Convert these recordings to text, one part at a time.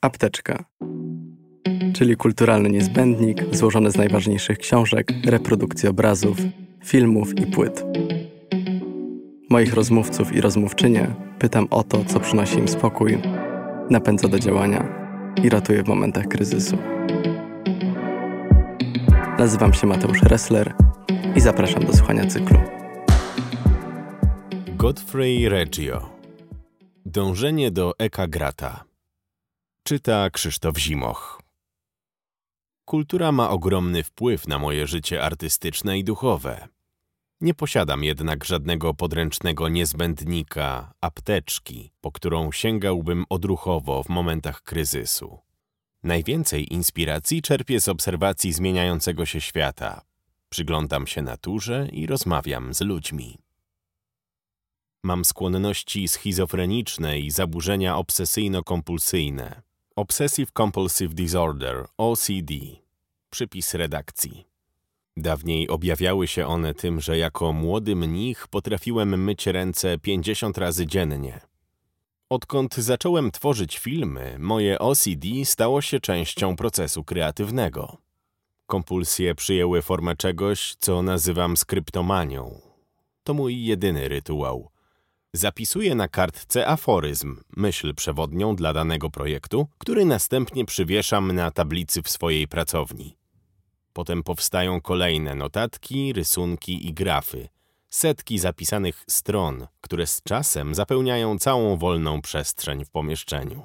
Apteczka, czyli kulturalny niezbędnik złożony z najważniejszych książek, reprodukcji obrazów, filmów i płyt. Moich rozmówców i rozmówczynie pytam o to, co przynosi im spokój, napędza do działania i ratuje w momentach kryzysu. Nazywam się Mateusz Ressler i zapraszam do słuchania cyklu. Godfrey Reggio. Dążenie do Ecca Grata. Czyta Krzysztof Zimoch. Kultura ma ogromny wpływ na moje życie artystyczne i duchowe. Nie posiadam jednak żadnego podręcznego niezbędnika, apteczki, po którą sięgałbym odruchowo w momentach kryzysu. Najwięcej inspiracji czerpię z obserwacji zmieniającego się świata. Przyglądam się naturze i rozmawiam z ludźmi. Mam skłonności schizofreniczne i zaburzenia obsesyjno-kompulsyjne. Obsessive Compulsive Disorder, OCD. Przypis redakcji. Dawniej objawiały się one tym, że jako młody mnich potrafiłem myć ręce 50 razy dziennie. Odkąd zacząłem tworzyć filmy, moje OCD stało się częścią procesu kreatywnego. Kompulsje przyjęły formę czegoś, co nazywam skryptomanią. To mój jedyny rytuał. Zapisuję na kartce aforyzm, myśl przewodnią dla danego projektu, który następnie przywieszam na tablicy w swojej pracowni. Potem powstają kolejne notatki, rysunki i grafy, setki zapisanych stron, które z czasem zapełniają całą wolną przestrzeń w pomieszczeniu.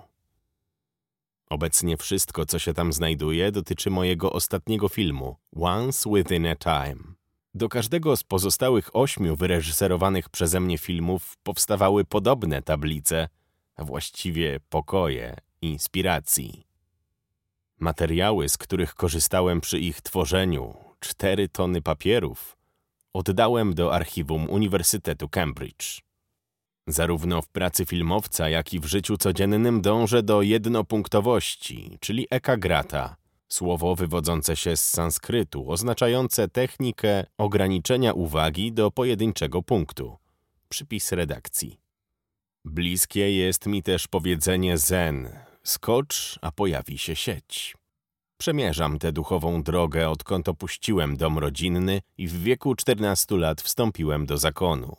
Obecnie wszystko, co się tam znajduje, dotyczy mojego ostatniego filmu, Once Within a Time. Do każdego z pozostałych 8 wyreżyserowanych przeze mnie filmów powstawały podobne tablice, a właściwie pokoje inspiracji. Materiały, z których korzystałem przy ich tworzeniu, 4 tony papierów, oddałem do archiwum Uniwersytetu Cambridge. Zarówno w pracy filmowca, jak i w życiu codziennym dążę do jednopunktowości, czyli Ecca Grata, słowo wywodzące się z sanskrytu, oznaczające technikę ograniczenia uwagi do pojedynczego punktu. Przypis redakcji. Bliskie jest mi też powiedzenie zen: skocz, a pojawi się sieć. Przemierzam tę duchową drogę, odkąd opuściłem dom rodzinny i w wieku 14 lat wstąpiłem do zakonu.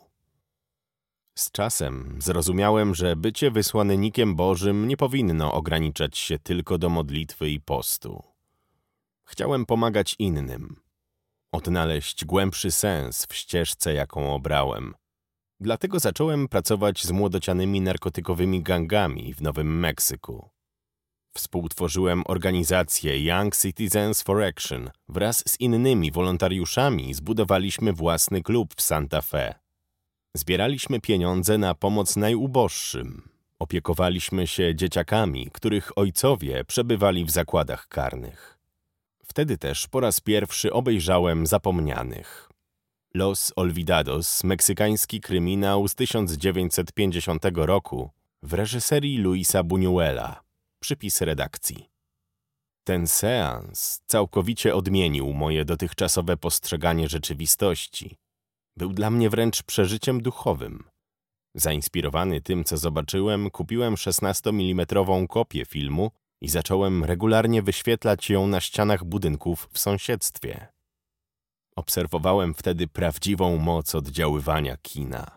Z czasem zrozumiałem, że bycie wysłannikiem Bożym nie powinno ograniczać się tylko do modlitwy i postu. Chciałem pomagać innym, odnaleźć głębszy sens w ścieżce, jaką obrałem. Dlatego zacząłem pracować z młodocianymi narkotykowymi gangami w Nowym Meksyku. Współtworzyłem organizację Young Citizens for Action. Wraz z innymi wolontariuszami zbudowaliśmy własny klub w Santa Fe. Zbieraliśmy pieniądze na pomoc najuboższym. Opiekowaliśmy się dzieciakami, których ojcowie przebywali w zakładach karnych. Wtedy też po raz pierwszy obejrzałem Zapomnianych. Los Olvidados, meksykański kryminał z 1950 roku w reżyserii Luisa Buñuela. Przypis redakcji. Ten seans całkowicie odmienił moje dotychczasowe postrzeganie rzeczywistości. Był dla mnie wręcz przeżyciem duchowym. Zainspirowany tym, co zobaczyłem, kupiłem 16-milimetrową kopię filmu i zacząłem regularnie wyświetlać ją na ścianach budynków w sąsiedztwie. Obserwowałem wtedy prawdziwą moc oddziaływania kina.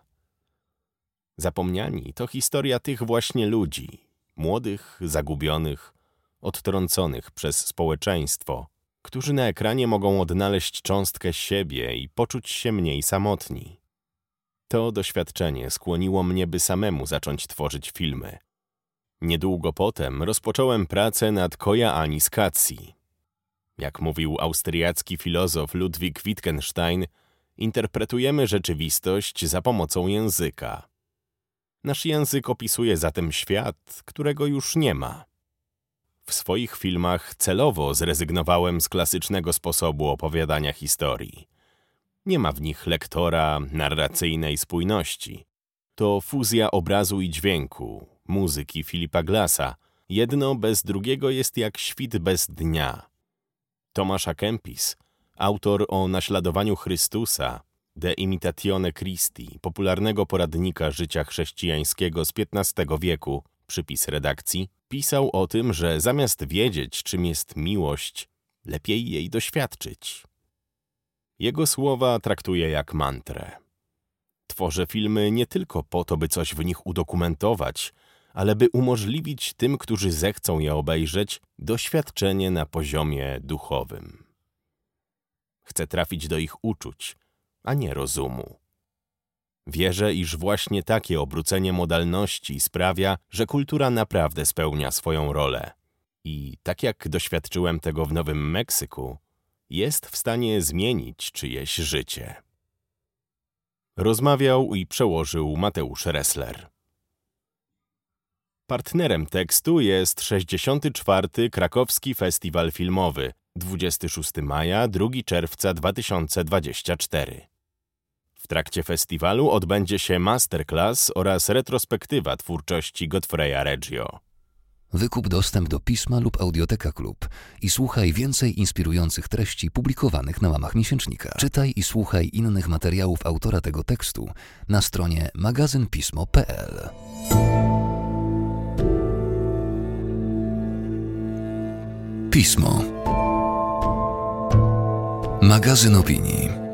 Zapomniani to historia tych właśnie ludzi, młodych, zagubionych, odtrąconych przez społeczeństwo, którzy na ekranie mogą odnaleźć cząstkę siebie i poczuć się mniej samotni. To doświadczenie skłoniło mnie, by samemu zacząć tworzyć filmy. Niedługo potem rozpocząłem pracę nad Koja Ani Scacchi. Jak mówił austriacki filozof Ludwig Wittgenstein, interpretujemy rzeczywistość za pomocą języka. Nasz język opisuje zatem świat, którego już nie ma. W swoich filmach celowo zrezygnowałem z klasycznego sposobu opowiadania historii. Nie ma w nich lektora, narracyjnej spójności. To fuzja obrazu i dźwięku, muzyki Philipa Glassa. Jedno bez drugiego jest jak świt bez dnia. Tomasz à Kempis, autor o naśladowaniu Chrystusa, De Imitatione Christi, popularnego poradnika życia chrześcijańskiego z XV wieku, przypis redakcji, Pisał o tym, że zamiast wiedzieć, czym jest miłość, lepiej jej doświadczyć. Jego słowa traktuję jak mantrę. Tworzę filmy nie tylko po to, by coś w nich udokumentować, ale by umożliwić tym, którzy zechcą je obejrzeć, doświadczenie na poziomie duchowym. Chcę trafić do ich uczuć, a nie rozumu. Wierzę, iż właśnie takie obrócenie modalności sprawia, że kultura naprawdę spełnia swoją rolę. I tak jak doświadczyłem tego w Nowym Meksyku, jest w stanie zmienić czyjeś życie. Rozmawiał i przełożył Mateusz Ressler. Partnerem tekstu jest 64. Krakowski Festiwal Filmowy, 26 maja, 2 czerwca 2024. W trakcie festiwalu odbędzie się masterclass oraz retrospektywa twórczości Godfreya Reggio. Wykup dostęp do pisma lub Audioteka Klub i słuchaj więcej inspirujących treści publikowanych na łamach miesięcznika. Czytaj i słuchaj innych materiałów autora tego tekstu na stronie magazynpismo.pl. Pismo. Magazyn opinii.